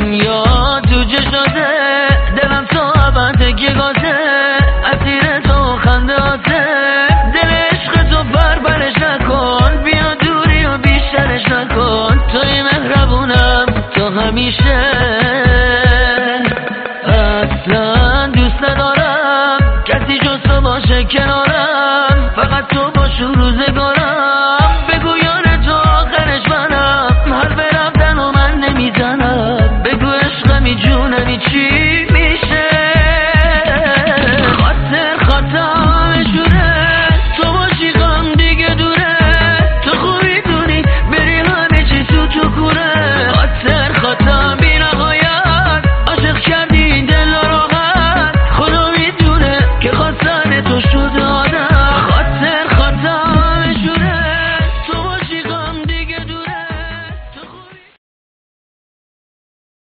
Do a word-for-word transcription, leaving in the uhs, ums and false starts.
دنیا جوجه شده، دلم تو ابد که گازه، اسیر تو خنداته، دل عشق تو بربرش نکن، بیا دوری و بیشترش نکن، توی مهربونم تو همیشه. اصلا دوست ندارم کسی جز تو باشه کنارم، فقط تو باش روزگارم، بگو یار تو آخرش منم، حرف رفتن و من نمیزنم.